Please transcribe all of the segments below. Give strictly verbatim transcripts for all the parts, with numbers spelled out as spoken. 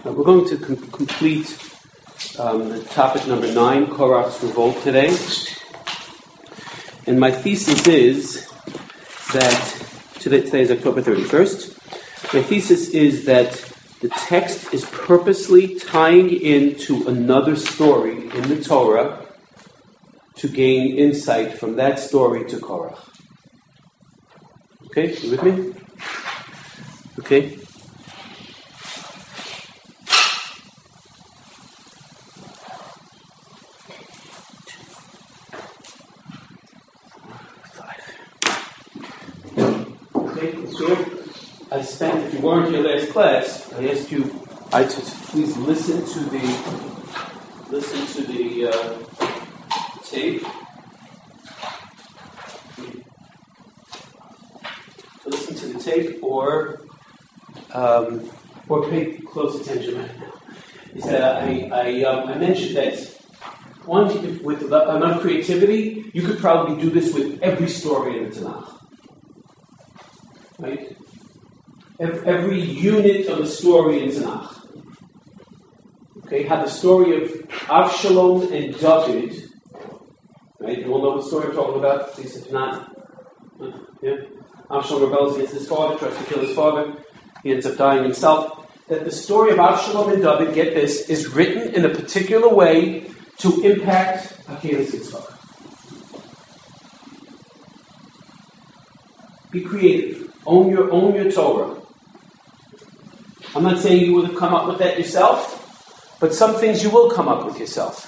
Uh, we're going to com- complete um, topic number nine, Korach's revolt today. And my thesis is that, today, today is October thirty-first, my thesis is that the text is purposely tying into another story in the Torah to gain insight from that story to Korach. Okay, you with me? Okay. I spent, if you weren't here last class, I asked you I to please listen to the listen to the uh, tape. Listen to the tape, or um, or pay close attention right now. Is that I I, um, I mentioned that one, if with enough creativity, you could probably do this with every story in the Tanakh. Right? Every, every unit of the story in Tanakh. Okay, how the story of Avshalom and David, right? You all know what story I'm talking about? Please, if not, yeah. Avshalom rebels against his father, tries to kill his father. He ends up dying himself. That the story of Avshalom and David, get this, is written in a particular way to impact Akeles Yitzchak. Be creative. Own your own your Torah. I'm not saying you would have come up with that yourself, but some things you will come up with yourself.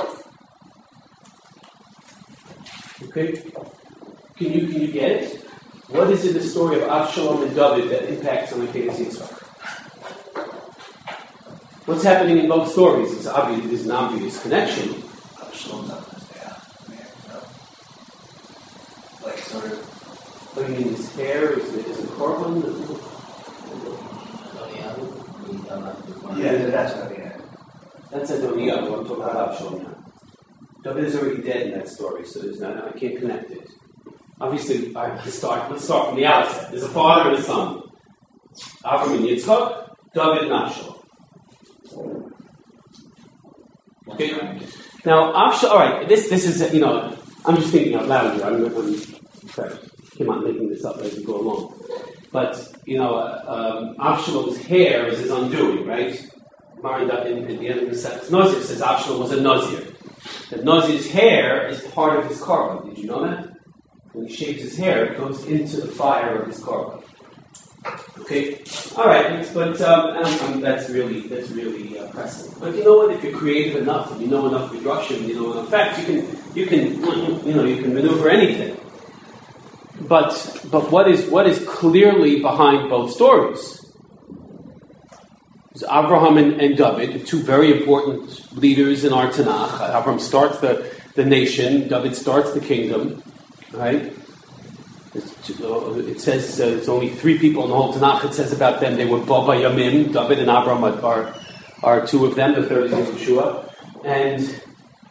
Okay? Can you can you get it? What is in the story of Avshalom and David that impacts on Akeles Yitzchak? What's happening in both stories? It's obvious. There's an obvious connection. Avshalom David, yeah, yeah, like sort of. What do you mean? His hair is the, is the korban? Yeah, that's what I mean. That's Adoniyahu. I'm talking about Avshalom now. David is already dead in that story, so there's no, I can't connect it. Obviously, all right, let's start. Let's start from the outset. There's a father and a son. Avram and Yitzchak, David and Avshalom. Okay. Now, Avshalom. All right. This this is you know. I'm just thinking out loud here. I'm, I'm sorry. I'm not making this up as we go along. But, you know, um, Avshalom's hair is his undoing, right? Marinda in, in the end of the sentence, Nazir says Avshalom was a Nazir. That Nazir's hair is part of his korban. Did you know that? When he shaves his hair, it goes into the fire of his korban. Okay? All right, but um, um, um, that's really that's really uh, pressing. But you know what? If you're creative enough and you know enough midrashim, you know enough facts, you can you can you know you can maneuver anything. But but what is what is clearly behind both stories is Abraham and, and David, two very important leaders in our Tanakh. Abraham starts the, the nation, David starts the kingdom, right? It says uh, there's only three people in the whole Tanakh. It says about them they were Baba Yamim. David and Abraham are are two of them. The third is Yeshua, and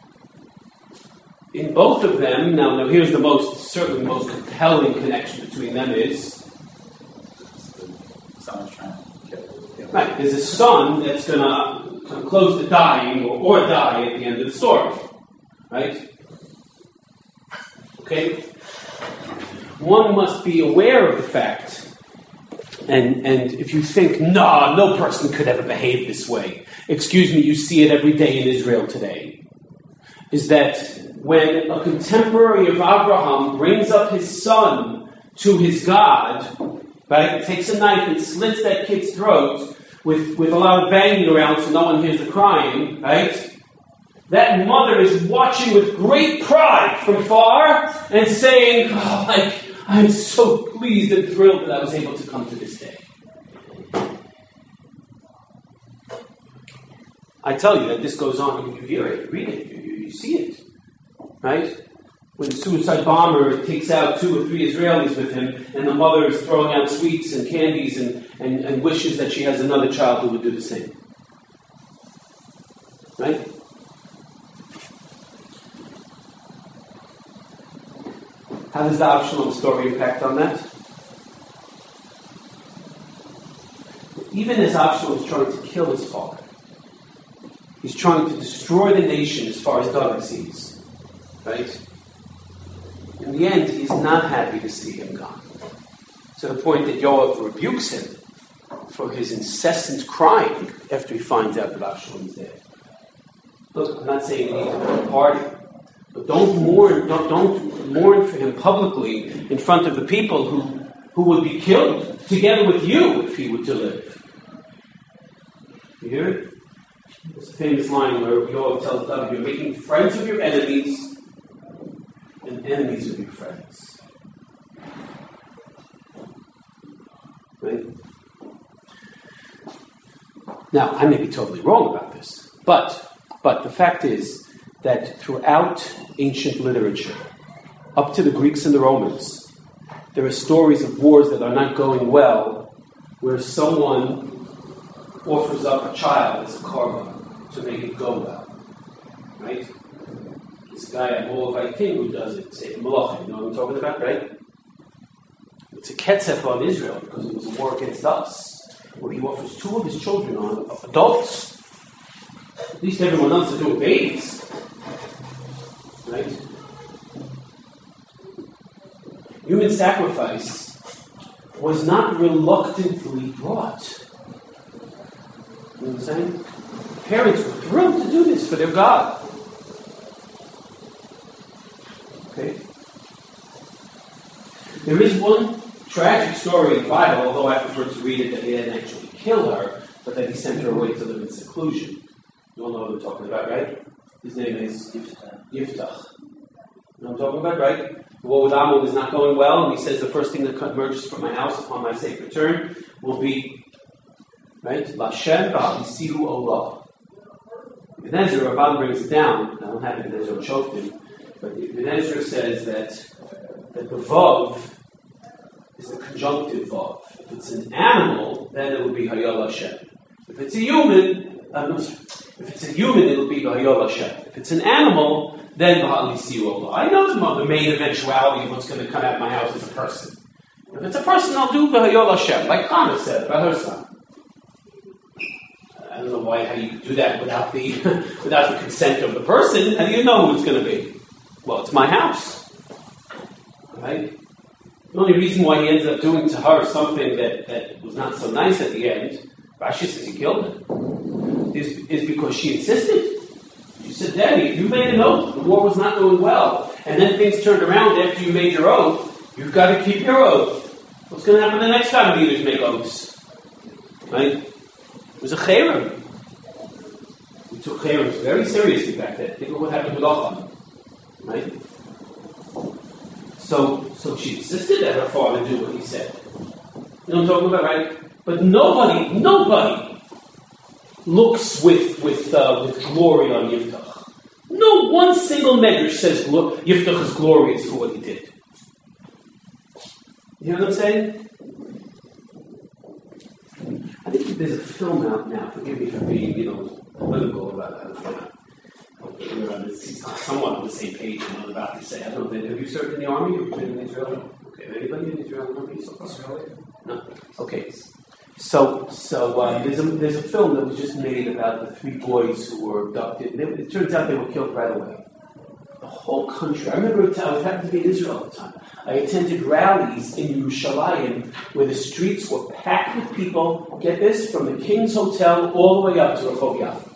in both of them, now, now here's the most, certainly the most compelling connection between them is, Someone's trying to kill. right, there's a son that's going to come close to dying or, or die at the end of the story, right? Okay? One must be aware of the fact, and, and if you think, no, no person could ever behave this way, excuse me, you see it every day in Israel today, is that when a contemporary of Abraham brings up his son to his God, right, takes a knife and slits that kid's throat with, with a lot of banging around so no one hears the crying, right, that mother is watching with great pride from far and saying, oh, like, I'm so pleased and thrilled that I was able to come to this day. I tell you that this goes on, you hear it, you read it, you, you see it. Right? When the suicide bomber takes out two or three Israelis with him, and the mother is throwing out sweets and candies and, and, and wishes that she has another child who would do the same. Right? How does the Avshalom story impact on that? even as Avshalom is trying to kill his father, he's trying to destroy the nation as far as David sees. Right? In the end, he's not happy to see him gone. To the point that Yoav rebukes him for his incessant crying after he finds out that Avshalom is dead. Look, I'm not saying you need to go to a party, but don't mourn, don't, don't mourn for him publicly in front of the people who, who would be killed together with you if he were to live. You hear it? There's a famous line where Yoav tells David, you're making friends of your enemies and enemies of your friends. Right? Now, I may be totally wrong about this, but but the fact is that throughout ancient literature, up to the Greeks and the Romans, there are stories of wars that are not going well, where someone offers up a child as a korban to make it go well. Right? This guy, a Moabite king, who does it, say Malachim, you know what I'm talking about, right? It's a ketzef on Israel because it was a war against us, where he offers two of his children on adults. At least everyone else is doing babies. Right? Human sacrifice was not reluctantly brought. You know what I'm saying? Parents were thrilled to do this for their God. Okay? There is one tragic story in the Bible, although I prefer to read it that he didn't actually kill her, but that he sent her away to live in seclusion. You all know what I'm talking about, right? His name is Yiftach. Yiftach. You know what I'm talking about, right? The war with Ammon is not going well, and he says the first thing that emerges from my house upon my safe return will be, right? Lashem ba'alisihu olah. Ibn Ezra, Rabban brings it down. I don't have Ibn Ezra Shoftim, but Ibn Ezra says that, that the vav is the conjunctive vav. If it's an animal, then it would be Hayal Hashem. If it's a human, um, if it's a human, it'll be Hayal Hashem. If it's an animal, then Ba'alisiu Allah. I know the main eventuality of what's going to come out of my house is a person. If it's a person, I'll do Hayal Hashem, like Hannah said about her son. I don't know why how you could do that without the without the consent of the person. How do you know who it's going to be? Well, it's my house, right? The only reason why he ended up doing to her something that, that was not so nice at the end, Rashi says he killed her, is, is because she insisted. She said, Daddy, if you made an oath, the war was not going well, and then things turned around after you made your oath, you've got to keep your oath. What's going to happen the next time leaders make oaths? Right? It was a cherem. We took cherems very seriously back then. Think of what happened with Achan. Right? So, so she insisted that her father do what he said. You know what I'm talking about, right? But nobody, nobody looks with with uh, with glory on Yiftach. No one single medrash says Yiftach is glorious for what he did. You know what I'm saying? I think there's a film out now. Forgive me for being, you know, political about that. We're on this, somewhat on the same page and I'm about to say. I don't know. Have you served in the army? Have you been in Israel? Okay. Anybody in the Israeli army so far? No. Okay. So, so uh, there's a there's a film that was just made about the three boys who were abducted. They, it turns out they were killed right away. The whole country. I remember I was happened to be in Israel at the time. I attended rallies in Yerushalayim where the streets were packed with people. Get this, from the King's Hotel all the way up to Rehov Yafo,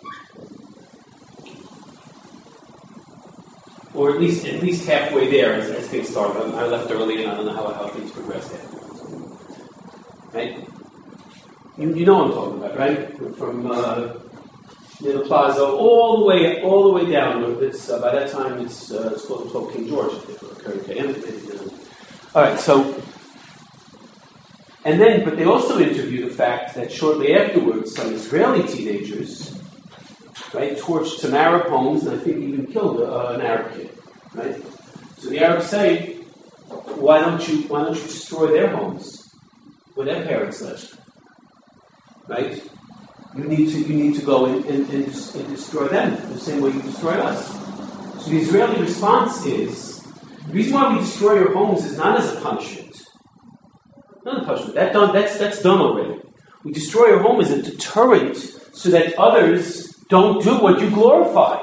or at least at least halfway there as, as things started. I, I left early, and I don't know how, how things progressed afterwards. Right? You, you know what I'm talking about, right? From uh, near the plaza all the way all the way down. It's uh, by that time it's uh, it's called, it's called King George, I think, or Kerry K. All right, so, and then, but they also interview the fact that shortly afterwards, some Israeli teenagers, right, torched some Arab homes, and I think even killed uh, an Arab kid, right? So the Arabs say, why don't you, why don't you destroy their homes where their parents lived, right? You need to, you need to go and, and, and, and destroy them the same way you destroyed us. So the Israeli response is, the reason why we destroy your homes is not as a punishment. Not a punishment. That done, that's, that's done already. We destroy your home as a deterrent so that others don't do what you glorify.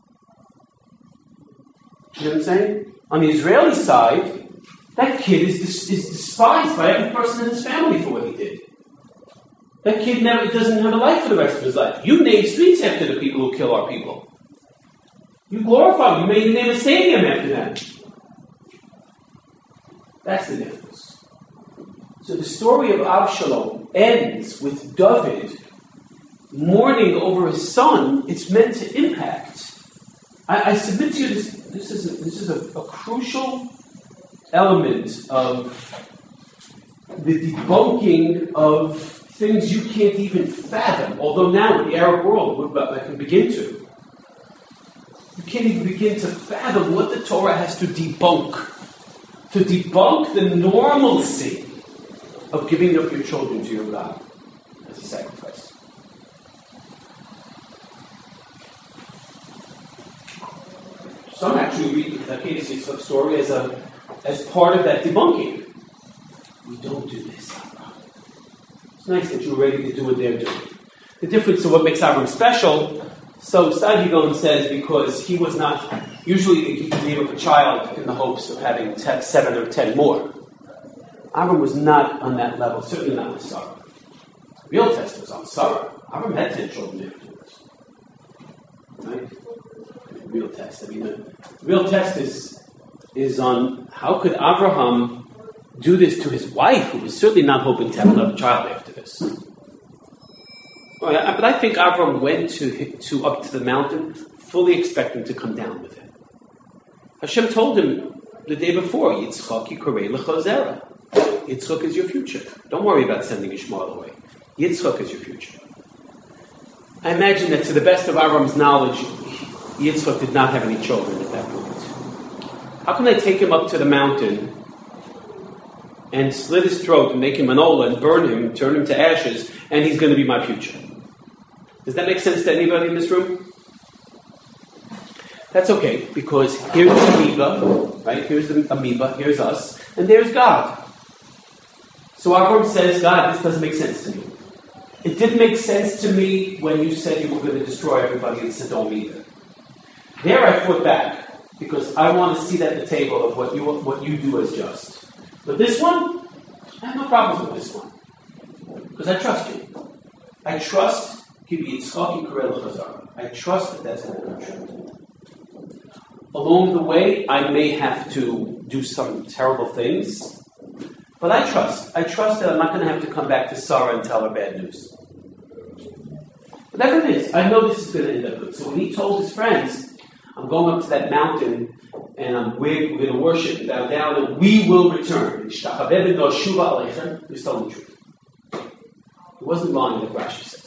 You know what I'm saying? On the Israeli side, that kid is, is despised by every person in his family for what he did. That kid never doesn't have a life for the rest of his life. You name streets after the people who kill our people. You glorify them. You may even name a stadium after them. That's the difference. So the story of Avshalom ends with David mourning over his son. It's meant to impact. I, I submit to you this. This is a, this is a, a crucial element of the debunking of things you can't even fathom. Although now in the Arab world, I can begin to. You can't even begin to fathom what the Torah has to debunk. To debunk the normalcy of giving up your children to your God as a sacrifice. Some actually read the Akedah Yitzchak story as a as part of that debunking. We don't do this, Avram. It's nice that you're ready to do what they're doing. The difference of what makes Avram special, so Sadi Gaon says, because he was not, usually he gave up a child in the hopes of having ten, seven or ten more. Avram was not on that level, certainly not with Sarah. The real test was on Sarah. Avram had ten children afterwards. Right? The real test. I mean, the real test is, is on how could Abraham do this to his wife, who was certainly not hoping to have another child after this. Well, I, but I think Avram went to, to up to the mountain fully expecting to come down with him. Hashem told him the day before, Yitzchak yikarei lecha zera. Yitzchak is your future. Don't worry about sending Ishmael away. Yitzchak is your future. I imagine that to the best of Avram's knowledge, Yitzchak did not have any children at that point. How can I take him up to the mountain and slit his throat and make him an olah and burn him, turn him to ashes, and he's going to be my future? Does that make sense to anybody in this room? That's okay, because here's the amoeba, right? Here's the amoeba, here's us, and there's God. So Avram says, God, this doesn't make sense to me. It didn't make sense to me when you said you were going to destroy everybody in Sodom either. There I fought back, because I want to see at the table of what you what you do as just. But this one, I have no problems with this one. Because I trust you. I trust I trust that that's going to come true. Along the way, I may have to do some terrible things, but I trust. I trust that I'm not going to have to come back to Sarah and tell her bad news. Whatever it is, I know this is going to end up good. So when he told his friends, I'm going up to that mountain, and I'm, we're, we're going to worship and bow down, and we will return. He's telling the truth. He wasn't lying, like Rashi says.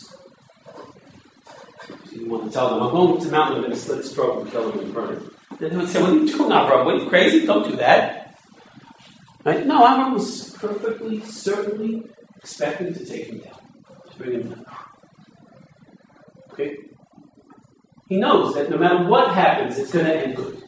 He didn't want to tell them, I'm going up to the mountain, I'm going to slit his throat and kill him and burn him. Then they would say, what are you doing, Avram? What are you crazy? Don't do that. Right? No, Avram was perfectly, certainly expecting to take him down, to bring him down. Okay? He knows that no matter what happens, it's going to end good.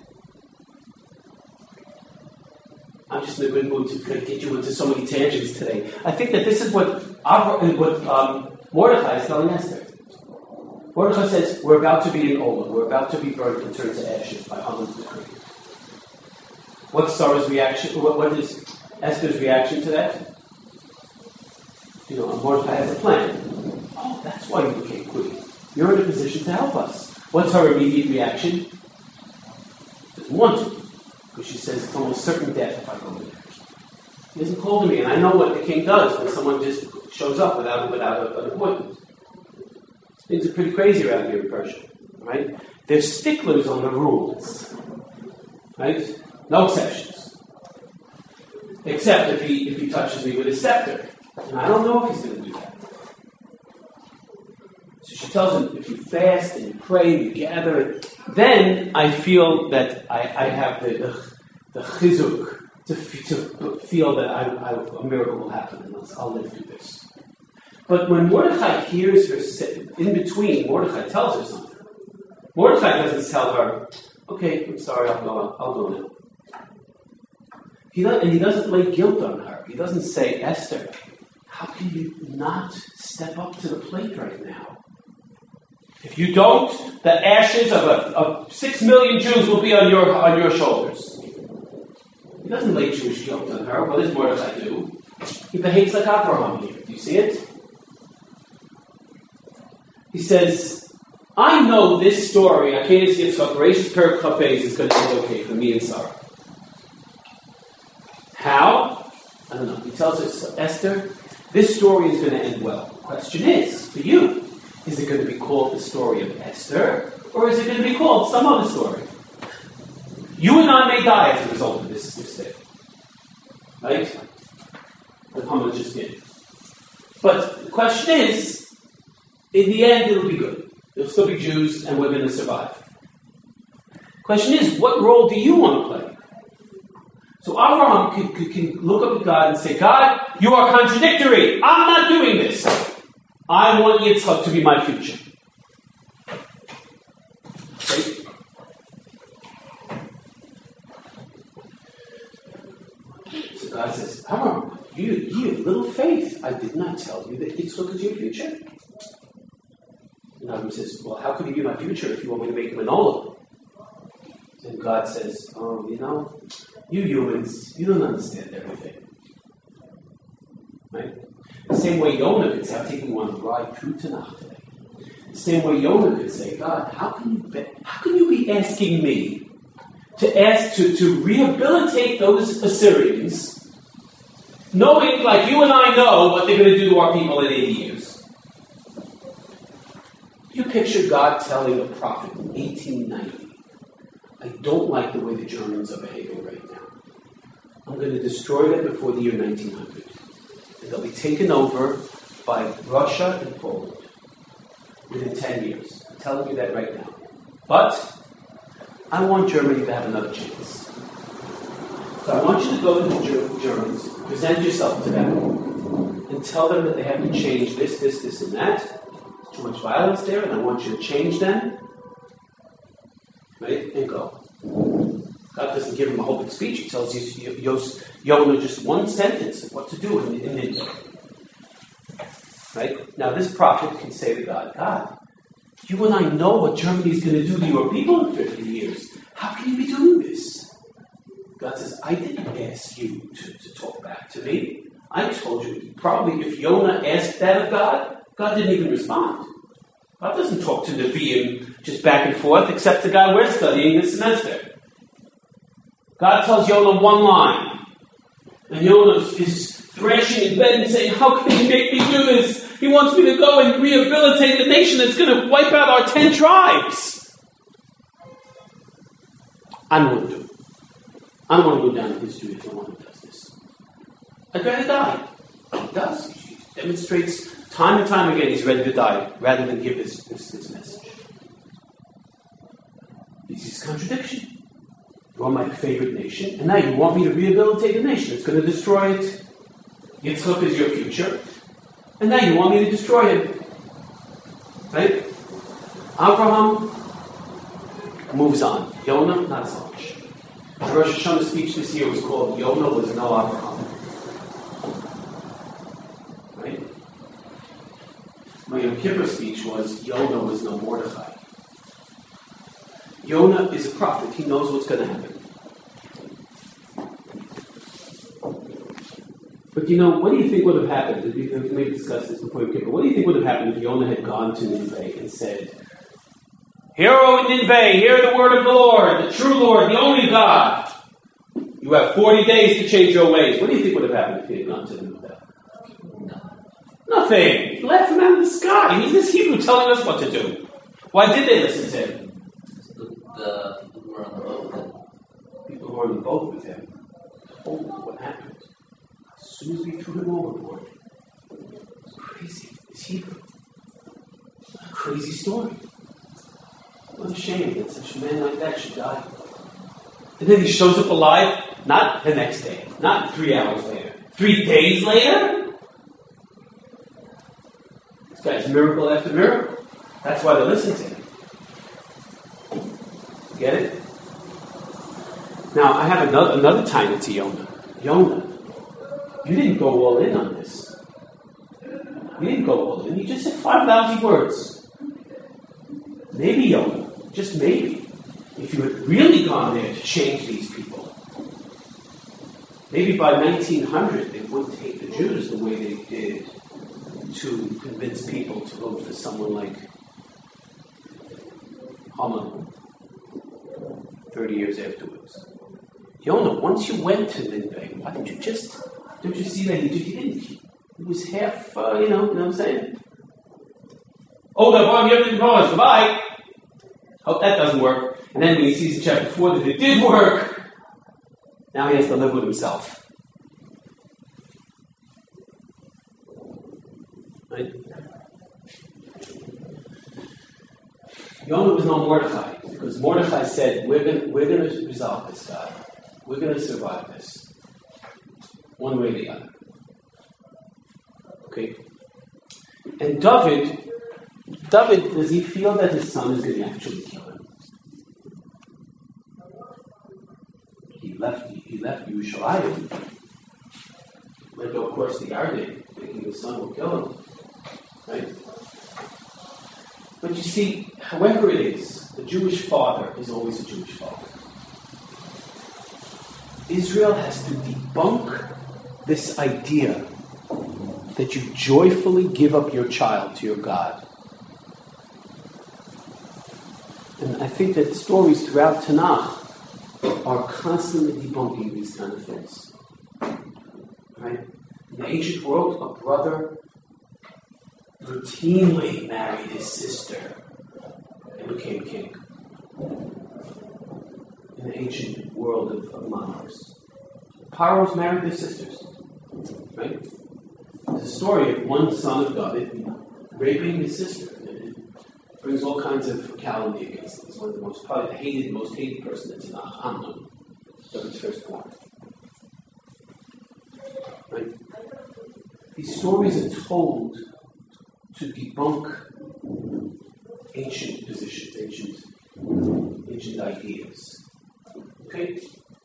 I'm just in a good mood to get you into so many tangents today. I think that this is what, Avram, what um, Mordechai is telling Esther. Mordechai says, we're about to be in Olah. We're about to be burned and turned to ashes by Haman's decree. What's Sarah's reaction? What, what is Esther's reaction to that? You know, Mordechai has a plan. Oh, that's why you became queen. You're in a position to help us. What's her immediate reaction? Doesn't want to. Because she says it's almost certain death if I go there. He hasn't called me, and I know what the king does when someone just shows up without, without a, an appointment. Things are pretty crazy around here in Persia, right? They're sticklers on the rules, right? No exceptions. Except if he if he touches me with his scepter. And I don't know if he's going to do that. So she tells him, if you fast and you pray and you gather, then I feel that I, I have the, the, the chizuk to, to feel that I, I, a miracle will happen and I'll live through this. But when Mordechai hears her sit in between, Mordechai tells her something. Mordechai doesn't tell her, okay, I'm sorry, I'll go, I'll go now. He does, and he doesn't lay guilt on her. He doesn't say, Esther, how can you not step up to the plate right now? If you don't, the ashes of, a, of six million Jews will be on your on your shoulders. He doesn't lay Jewish guilt on her. What does Mordechai do? He behaves like Abraham here. Do you see it? He says, I know this story, Akenes Yitzchak, Bereshit Perek Chafez, is going to be okay for me and Sarah. How? I don't know. He tells us, Esther, this story is going to end well. The question is, for you, is it going to be called the story of Esther, or is it going to be called some other story? You and I may die as a result of this mistake. Right? The Haman just did. But the question is, in the end, it'll be good. There'll still be Jews, and we're going to survive. The question is, what role do you want to play? So Abraham can, can, can look up at God and say, God, you are contradictory. I'm not doing this. I want Yitzchak to be my future. Okay? So God says, Abraham, you, you have little faith. I did not tell you that Yitzchak is your future. And Abraham says, well, how could he be my future if you want me to make him an Olam? And God says, oh, you know, you humans, you don't understand everything. Right? The same way Yonah could say, I'm taking one ride through Tanakh today. The same way Yonah could say, God, how can you be, how can you be asking me to ask to, to rehabilitate those Assyrians, knowing, like you and I know, what they're going to do to our people in eighty years? You picture God telling a prophet in eighteen ninety, I don't like the way the Germans are behaving right now. I'm going to destroy them before the year nineteen hundred. And they'll be taken over by Russia and Poland within ten years. I'm telling you that right now. But I want Germany to have another chance. So I want you to go to the Ger- Germans, present yourself to them, and tell them that they have to change this, this, this, and that. There's too much violence there, and I want you to change them. Right? And go. God doesn't give him a whole big speech. He tells Yonah just one sentence of what to do in, in Nineveh. Right? Now this prophet can say to God, God, you and I know what Germany is going to do to your people in fifty years. How can you be doing this? God says, I didn't ask you to, to talk back to me. I told you, probably if Yonah asked that of God, God didn't even respond. God doesn't talk to Nevi'im just back and forth, except the guy we're studying this semester. God tells Yonah one line. And Yonah is thrashing in bed and saying, how can he make me do this? He wants me to go and rehabilitate the nation that's going to wipe out our ten tribes. I don't want to do it. I don't want to go down in history as the one who does this. I'd rather die. He does. He demonstrates time and time again he's ready to die rather than give this, this, this message. This is contradiction. You are my favorite nation, and now you want me to rehabilitate a nation that's going to destroy it. Yitzchak is your future, and now you want me to destroy him. Right? Abraham moves on. Yonah, not so much. The Rosh Hashanah speech this year was called Yonah was no Abraham. Right? My Yom Kippur speech was Yonah was no Mordechai. Yonah is a prophet. He knows what's going to happen. But you know, what do you think would have happened? We may discuss this before Yom Kippur. What do you think would have happened if Yonah had gone to Nineveh and said, Hear, O Nineveh, hear the word of the Lord, the true Lord, the only God. You have forty days to change your ways. What do you think would have happened if he had gone to Nineveh? Nothing. He laughed him out of the sky. He's this Hebrew telling us what to do. Why did they listen to him? The people who were on the boat with him. People who were on the boat with him told them what happened. As soon as we threw him overboard, it's crazy. It's Hebrew. What a crazy story. What a shame that such a man like that should die. And then he shows up alive, not the next day, not three hours later, three days later. This guy's miracle after miracle. That's why they listen to him. Get it? Now, I have another, another time to Yonah. Yonah, you didn't go all in on this. He didn't go all in. He just said five thousand words. Maybe, Yonah, just maybe, if you had really gone there to change these people, maybe by nineteen hundred they wouldn't hate the Jews the way they did to convince people to vote for someone like Haman thirty years afterwards. Yonah, once you went to Nineveh, why didn't you just, don't you see that he, just, he didn't, he was half, uh, you know, you know what I'm saying? Oh, the bomb, you have to pause, goodbye. Hope that doesn't work. And then when he sees in chapter four that it did work, now he has to live with himself. Right? Yonah was no Mordechai, because Mordechai said, we're going we're going to resolve this guy. We're going to survive this. One way or the other. Okay? And David, David, does he feel that his son is going to actually kill him? He left, he left Yerushalayim, went across the Yarden, thinking his son will kill him. Right? But you see, however it is, the Jewish father is always a Jewish father. Israel has to debunk this idea that you joyfully give up your child to your God. And I think that stories throughout Tanakh are constantly debunking these kind of things. Right? In the ancient world, a brother routinely married his sister and became king. In the ancient world of, of monarchs, Pharaohs married their sisters. Right? There's a story of one son of David raping his sister, and it brings all kinds of calumny against him. He's one of the most probably the hated, most hated person that's in Amnon, David's firstborn. Right? These stories are told to debunk ancient positions, ancient, ancient ideas. Okay?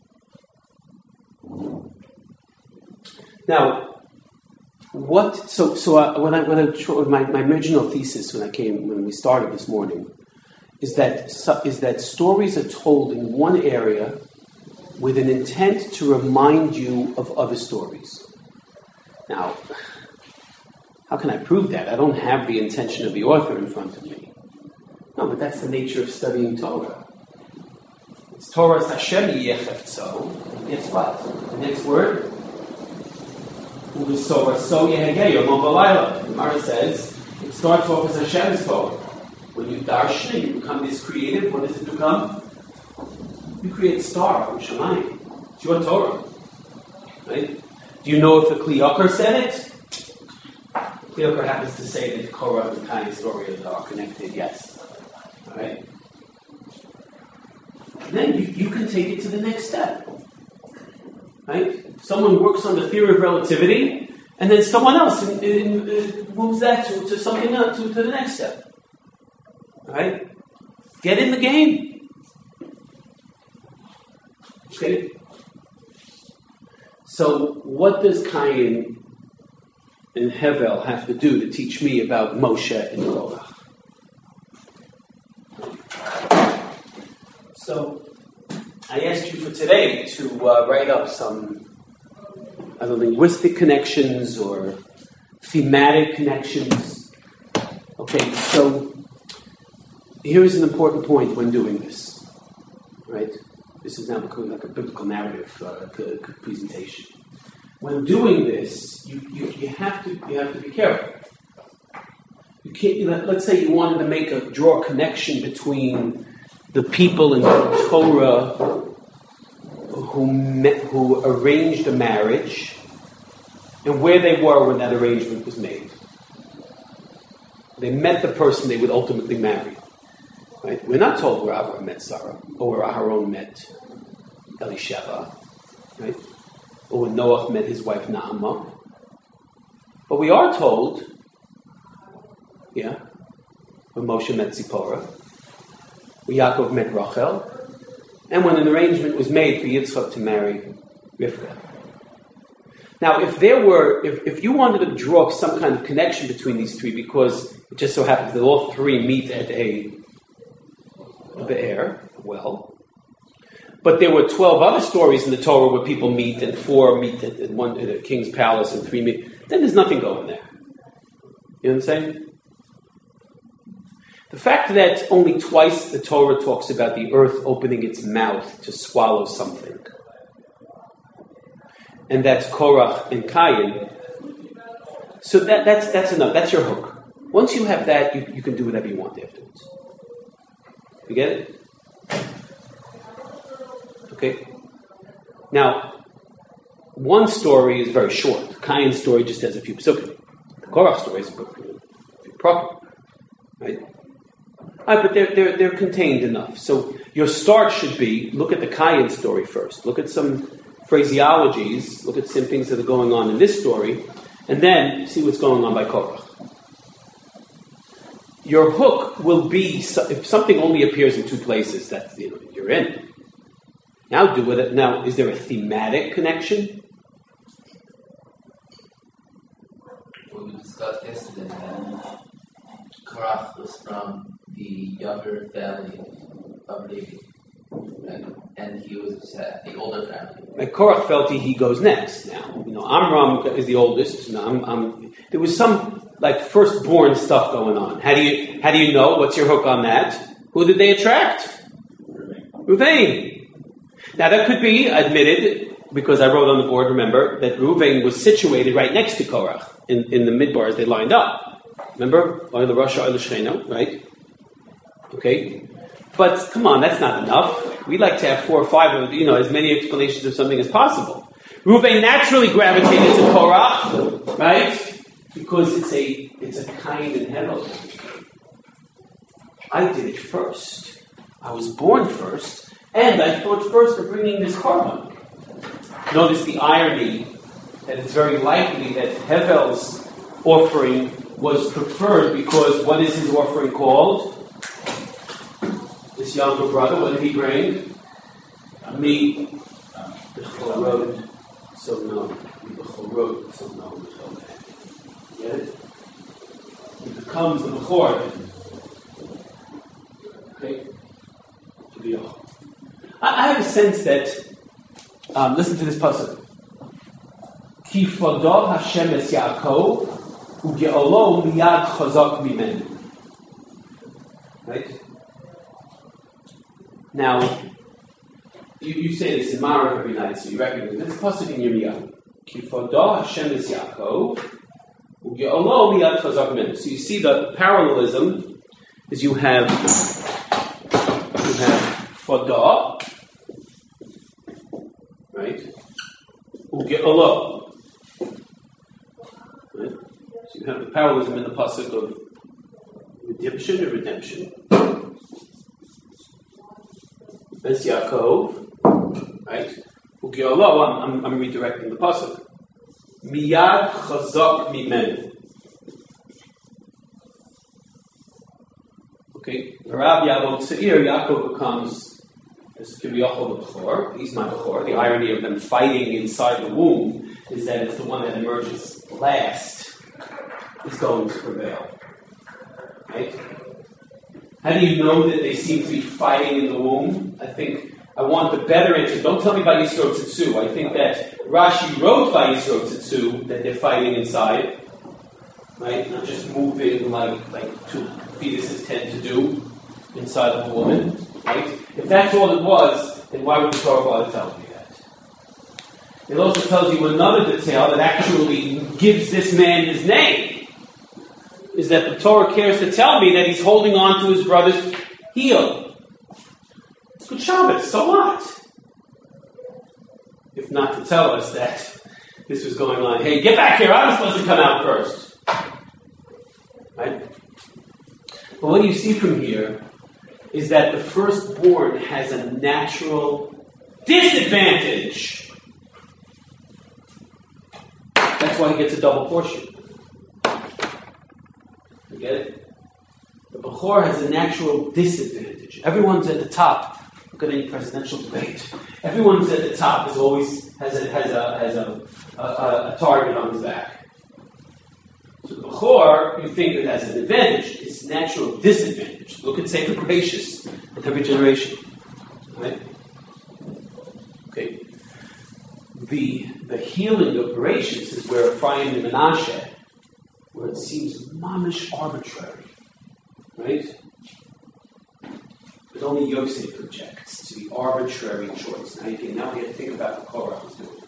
Now, what? So, so uh, when I when I my, my original thesis when I came when we started this morning is that is that stories are told in one area with an intent to remind you of other stories. Now, how can I prove that? I don't have the intention of the author in front of me. No, but that's the nature of studying Torah. It's Torah's Hashem yechefzo. Guess what? The next word? U'v'sorah so yehegeyo mo b'layla. The Gemara says, it starts off as Hashem's Torah. When you darshan, you become this creative, what does it become? You create a star from Shemayim. It's your Torah. Right? Do you know if the Kli Yakar said it? Kli Yakar happens to say that Korah and Kani stories are connected, yes. Alright? Then you, you can take it to the next step. Right? Someone works on the theory of relativity, and then someone else in, in, in, moves that to, to something else, to, to the next step. Alright? Get in the game. Okay? So, what does Cain and Hevel have to do to teach me about Moshe and Korach? So, I asked you for today to uh, write up some either linguistic connections or thematic connections. Okay, so here is an important point when doing this, right? This is now becoming like a biblical narrative uh, presentation. When doing this, you, you, you have to you have to be careful. You can't. Let, let's say you wanted to make a draw a connection between the people in the Torah who met, who arranged a marriage and where they were when that arrangement was made. They met the person they would ultimately marry. Right? We're not told where Avraham met Sarah, or where Aharon met Elisheva, right? Or when Noach met his wife Naamah. But we are told, yeah, when Moshe met Zipporah, when Yaakov met Rachel, and when an arrangement was made for Yitzchak to marry Rivka. Now, if there were, if, if you wanted to draw some kind of connection between these three, because it just so happens that all three meet at a be'er, well, but there were twelve other stories in the Torah where people meet, and four meet at, at one at a king's palace, and three meet, then there's nothing going there. You know what I'm saying? The fact that only twice the Torah talks about the earth opening its mouth to swallow something, and that's Korach and Cain. So that, that's that's enough. That's your hook. Once you have that, you, you can do whatever you want afterwards. You get it? Okay. Now, one story is very short. Cain's story just has a few psukim. The Korach story is a few proper, right? Right, but they're, they're, they're contained enough. So your start should be, look at the Cain story first. Look at some phraseologies, look at some things that are going on in this story, and then see what's going on by Korach. Your hook will be, if something only appears in two places, that's, you know, you're in. Now do with it. Now, is there a thematic connection? What we discussed yesterday, that Korach was from the younger family of Levi, right? And he was uh, the older family. Like Korach felt he, he goes next. Now, you know, Amram is the oldest. No, I'm, I'm, there was some like firstborn stuff going on. How do you how do you know? What's your hook on that? Who did they attract? Ruvain. Now that could be admitted because I wrote on the board. Remember that Ruvain was situated right next to Korach in, in the midbar as they lined up. Remember, Oil Russia, Oil Shechina, right? Okay, but come on, that's not enough. We like to have four or five of, you know, as many explanations of something as possible. Ruvain naturally gravitated to Korach, right? Because it's a it's a kind and herald. I did it first. I was born first, and I thought first of bringing this carbon. Notice the irony that it's very likely that Hevel's offering was preferred because what is his offering called? This younger brother, what did he bring? Me. The Chorod. So no. The Chorod. So no. Get it? He becomes the Bechor. Okay? To be all. I have a sense that, um, listen to this pasuk. Ki fodo Hashem es Yaakov uge'olo miyad chazak mimenu. Right? Now, you, you say this in Marav every night, so you recognize this pasuk in Yirmiyahu. Ki fodo Hashem es Yaakov uge'olo miyad chazak mimenu. So you see the parallelism is you have you have fodo, right? Uge'olo. Right? So you have the parallelism in the pasuk of redemption or redemption. That's Yaakov, right? Uge'olo, I'm, I'm, I'm redirecting the pasuk. Miyad chazak mimenu. Okay, Rab Yavot Seir, Yaakov becomes as Kiviyachol the Bechor. He's my Bechor. The irony of them fighting inside the womb is that it's the one that emerges last is going to prevail. Right? How do you know that they seem to be fighting in the womb? I think I want the better answer. Don't tell me about Yisro Tzitzu. I think that Rashi wrote by Yisro Tzitzu that they're fighting inside. Right? Not just moving like, like two fetuses tend to do inside of a woman. Right? If that's all it was, then why would the Torah bother telling me that? It also tells you another detail that actually gives this man his name. Is that the Torah cares to tell me that he's holding on to his brother's heel. It's good Shabbos, so what? If not to tell us that this was going on. Hey, get back here, I was supposed to come out first. Right? But what you see from here is that the firstborn has a natural disadvantage. That's why he gets a double portion. You get it? The Bechor has a natural disadvantage. Everyone's at the top. Look at any presidential debate. Everyone's at the top is always has a has a has a a, a, a target on his back. So the Bechor, you think of it as an advantage. It's natural disadvantage. Look at Sefer Bereshis in every generation. Right? Okay. The the healing of Bereshis is where Ephraim and Menashe, where it seems mamish arbitrary. Right? But only Yosef objects to the arbitrary choice. Now you can now you have to think about what Korach is doing.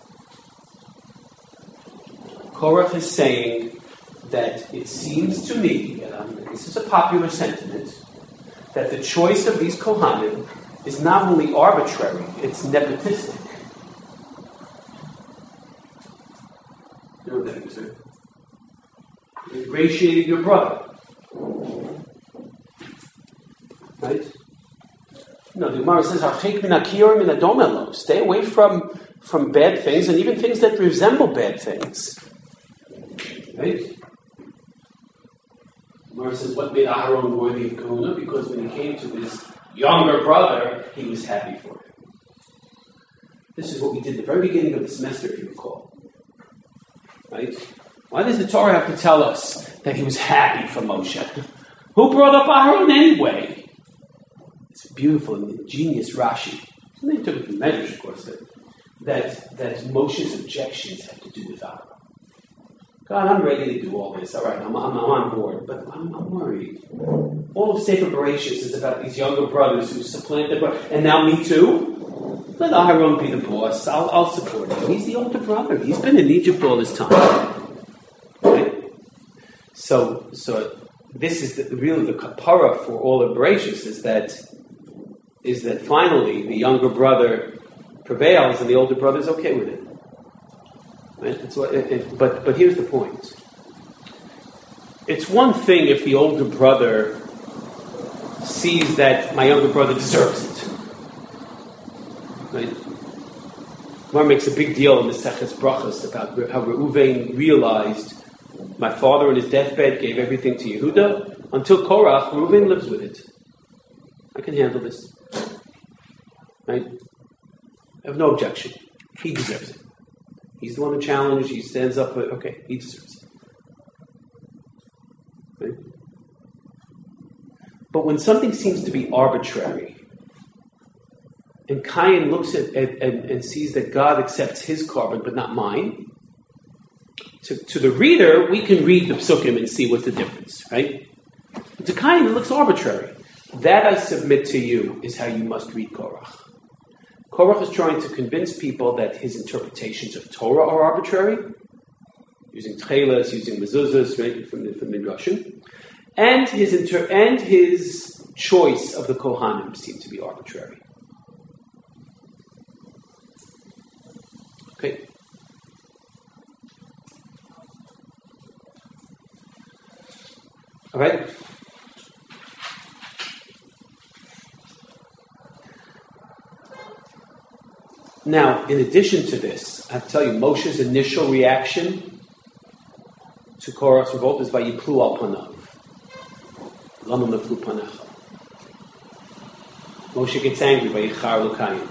Korach is saying that it seems to me, and I'm, this is a popular sentiment, that the choice of these Kohanim is not only arbitrary, it's nepotistic. You know what that is, right? You ingratiated your brother. Right? No, the Gemara says, "Archek min hakiyur min adom." Stay away from, from bad things, and even things that resemble bad things. Right? The Gemara says, what made Aharon worthy of Kahuna? Because when he came to his younger brother, he was happy for him. This is what we did at the very beginning of the semester, if you recall. Right? Why does the Torah have to tell us that he was happy for Moshe? Who brought up Aharon anyway? It's beautiful and ingenious Rashi. And they took it from Medrash, of course, that, that, that Moshe's objections have to do with Aharon. God, I'm ready to do all this. All right, I'm, I'm, I'm on board, but I'm, I'm worried. All of Sefer Bereshis is about these younger brothers who supplanted, and now me too. Let Aharon be the boss. I'll, I'll support him. He's the older brother. He's been in Egypt all this time. Right? So, so this is the, really the kapara for all of Bereshis is that is that finally the younger brother prevails and the older brother is okay with it. Right? It's what, it, it, but but here's the point. It's one thing if the older brother sees that my younger brother deserves it. Right? Mar makes a big deal in the Seches Brachos about how Reuven realized my father on his deathbed gave everything to Yehuda. Until Korach, Reuven lives with it. I can handle this. Right? I have no objection. He deserves it. He's the one who challenged. He stands up for, okay, he deserves it. Right? But when something seems to be arbitrary, and Cain looks at, at and, and sees that God accepts his carbon but not mine, to, to the reader, we can read the psukim and see what's the difference, right? But to Cain, it looks arbitrary. That, I submit to you, is how you must read Korach. Korach is trying to convince people that his interpretations of Torah are arbitrary, using tchelas, using mezuzahs, right, from the, from the Midrashim, and his inter- and his choice of the Kohanim seem to be arbitrary. Okay. All right. Now, in addition to this, I have to tell you, Moshe's initial reaction to Korach's revolt is Vayiplu al panav. Lama meflu panecha. Moshe gets angry, Vayichar l'Kayin.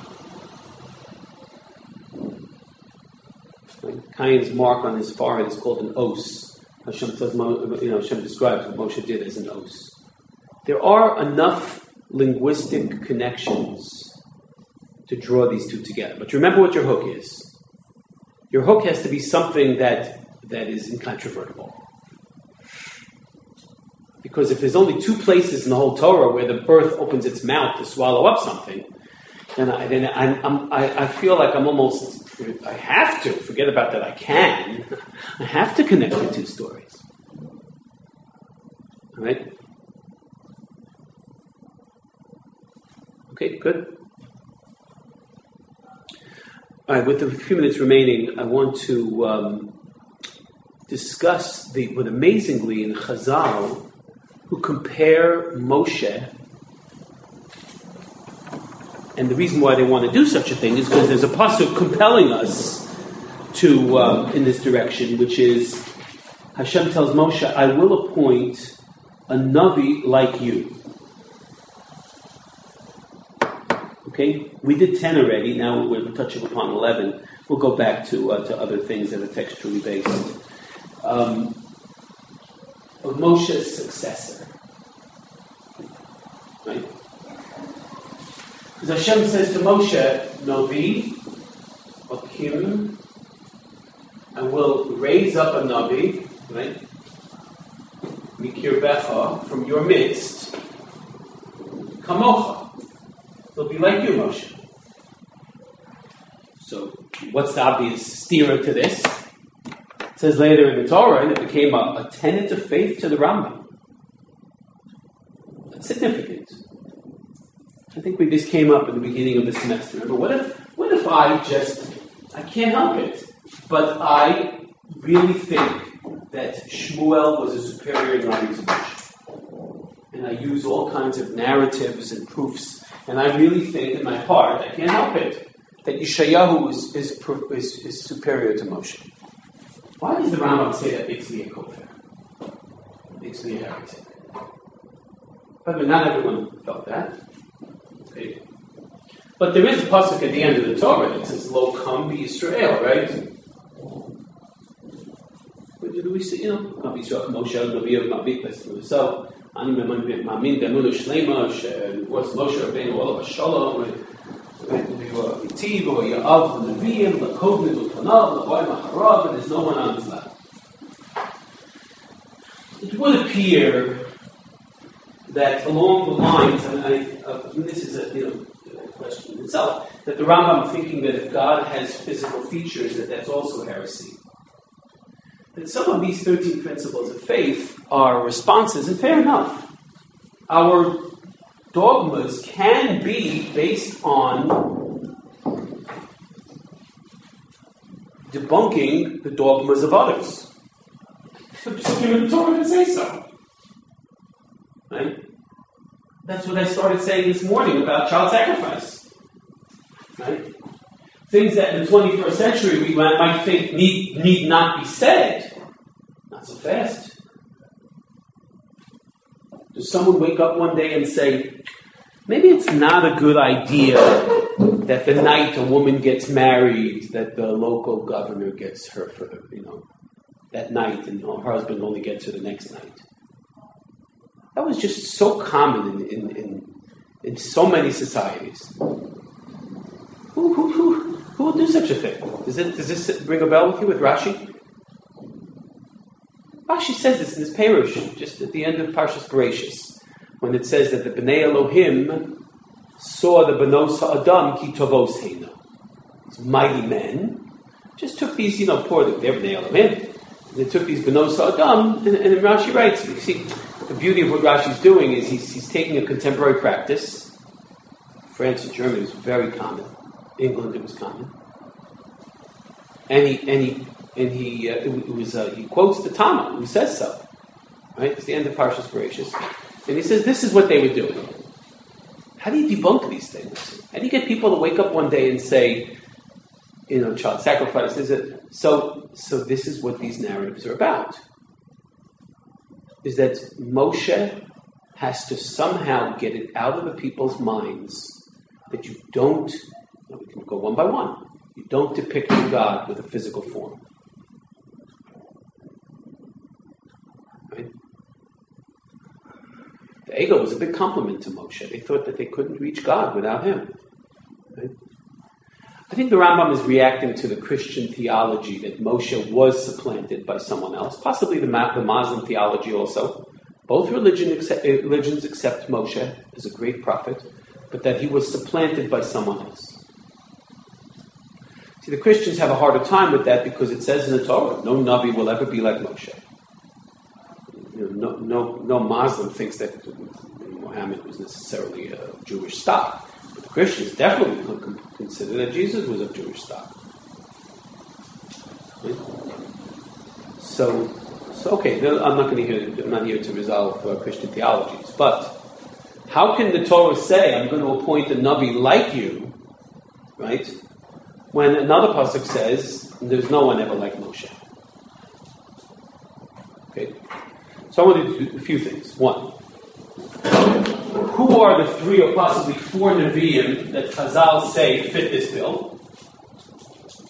Cain's mark on his forehead is called an os. Hashem tells, you know, Hashem describes what Moshe did as an os. There are enough linguistic connections to draw these two together. But remember what your hook is. Your hook has to be something that, that is incontrovertible. Because if there's only two places in the whole Torah where the earth opens its mouth to swallow up something, then I, then I'm, I'm, I, I feel like I'm almost, I have to, forget about that I can, I have to connect the two stories. All right? Okay, good. All right, with the few minutes remaining, I want to um, discuss the what amazingly in Chazal, who compare Moshe, and the reason why they want to do such a thing is because there's a pasuk compelling us to um, in this direction, which is Hashem tells Moshe, "I will appoint a navi like you." Okay, we did ten already. Now we're touching upon eleven. we'll go back to uh, to other things that are textually based. Um, of Moshe's successor, right? Because Hashem says to Moshe, Novi, Akim, I will raise up a Navi, right? Mikirbecha, from your midst, Kamocha. They'll be like you, Moshe. So, what's the obvious steerer to this? It says later in the Torah, and it became a, a tenet of faith to the Rambam. That's significant. I think we just came up at the beginning of the semester. Remember, what if, what if I just, I can't help it, but I really think that Shmuel was a superior Navi to Moshe. And I use all kinds of narratives and proofs, and I really think in my heart, I can't help it, that Yeshayahu is, is, is, is superior to Moshe. Why does the Rambam say that makes me a kofar? Makes me a heretic? But not everyone felt that. Okay. But there is a pasuk at the end of the Torah that says, Lo Kam B'Yisrael, right? What do we say? You know, Kam B'Yisrael, Moshe, Navi, Navi, so, Ani Ma'amin B'Emuna Shlema, was Moshe Rabbeinu Olav HaShalom, and there's no one on his lap. It would appear that along the lines, and I, uh, this is a you know a question in itself, that the Rambam thinking that if God has physical features, that that's also heresy. That some of these thirteen principles of faith are responses, and fair enough. Our dogmas can be based on debunking the dogmas of others. The Torah didn't say so. Right? That's what I started saying this morning about child sacrifice. Right? Things that in the twenty-first century we might think need, need not be said. Not so fast. Does someone wake up one day and say, maybe it's not a good idea that the night a woman gets married, that the local governor gets her for the, you know, that night, and her husband only gets her the next night. That was just so common in in, in, in so many societies. Who who who who will do such a thing? Does it does this ring a bell with you with Rashi? Rashi says this in his Perush, just at the end of Parshas Bereshis, when it says that the Bnei Elohim saw the Benos Ha'adam ki tovos heina. These mighty men just took these, you know, poor, they're Bnei Elohim. They took these Benos Ha'adam, and, and Rashi writes, you see, the beauty of what Rashi's doing is he's, he's taking a contemporary practice. France and Germany was very common. England, it was common. And he, and he, and he, uh, it, it was, uh, he quotes the Talmud, who says so. Right? It's the end of Parshas Bereshis. And he says, this is what they were doing. How do you debunk these things? How do you get people to wake up one day and say, you know, child sacrifice, is it? So, so this is what these narratives are about. Is that Moshe has to somehow get it out of the people's minds that you don't, you know, we can go one by one, you don't depict God with a physical form. Right? The ego was a big compliment to Moshe. They thought that they couldn't reach God without him. Right? I think the Rambam is reacting to the Christian theology that Moshe was supplanted by someone else, possibly the, the Muslim theology also. Both religion accept, religions accept Moshe as a great prophet, but that he was supplanted by someone else. See, the Christians have a harder time with that because it says in the Torah, no Navi will ever be like Moshe. You know, no, no, no Muslim thinks that Muhammad was necessarily a Jewish stock. But the Christians definitely consider that Jesus was of Jewish stock. Right? So, so okay, I'm not going to hear. I'm not here to resolve uh, Christian theologies. But how can the Torah say, "I'm going to appoint a Navi like you," right? When another pasuk says, "There's no one ever like Moshe." Okay, so I want to do a few things. One. Who are the three or possibly four Nevi'im that Chazal say fit this bill?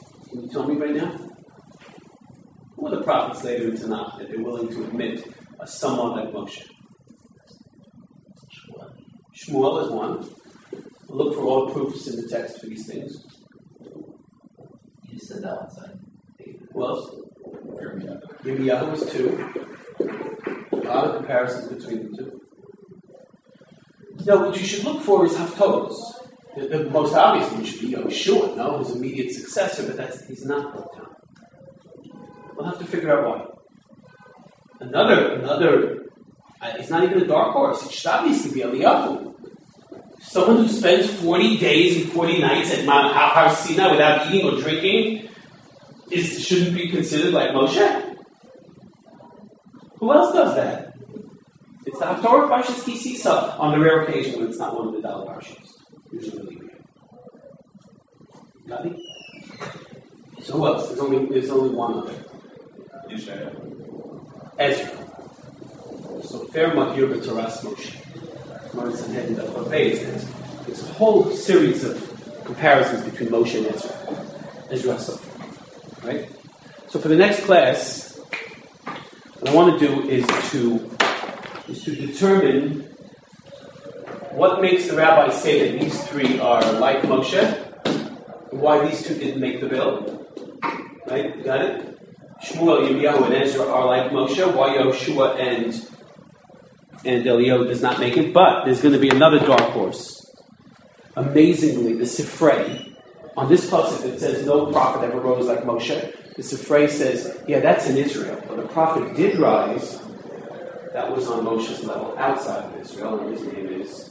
you tell me right now? Who are the prophets later in Tanakh that they're willing to admit a someone like Moshe? Shmuel. Shmuel is one. We'll look for all proofs in the text for these things. You said that one side. Who else? Yirmiyahu is two. A lot of comparisons between the two. Now, what you should look for is Haftorahs. The, the most obvious one should be Yeshua, no, his immediate successor, but that's he's not put down. We'll have to figure out why. Another, another, uh, it's not even a dark horse. It should obviously be Eliyahu. Someone who spends forty days and forty nights at Mount Har Sinai without eating or drinking is shouldn't be considered like Moshe. Who else does that? It's the Haftorah Parshas Ki Sisa on the rare occasion when it's not one of the Dal Parshas. Usually the Libya. Got it? So who else? There's only there's only one other. Israel. Ezra. So Fer Magir B'Toras Moshe. Morris and Hedden of There's There's a whole series of comparisons between Moshe and Ezra. Ezra so right? So for the next class, what I want to do is to is to determine what makes the rabbis say that these three are like Moshe, and why these two didn't make the bill. Right? Got it? Shmuel, Yirmiyahu, and Ezra are like Moshe. Why Yoshua and and Eliyahu does not make it. But there's going to be another dark horse. Amazingly, the Sifrei, on this pasuk it says no prophet ever rose like Moshe. The Sifrei says, yeah, that's in Israel. But a prophet did rise. That was on Moshe's level, outside of Israel, and his name is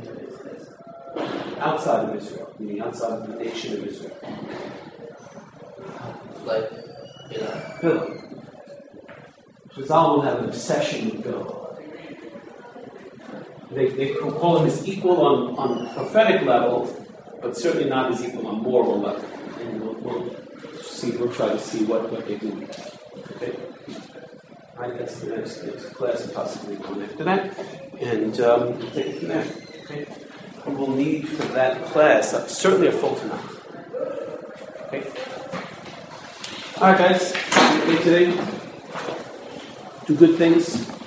outside of Israel, meaning outside of the nation of Israel. Like, you know. Bill. Chazal will have an obsession with Bill. They, they call him his equal on, on prophetic level, but certainly not his equal on moral level. And we'll, we'll see. We'll try to see what, what they do. Okay. All right. That's the next, next class, and possibly one after that, and um, we'll take it from there. Okay. And we'll need for that class uh, certainly a full Tanakh. Okay. All right, guys. Okay, today. Do good things.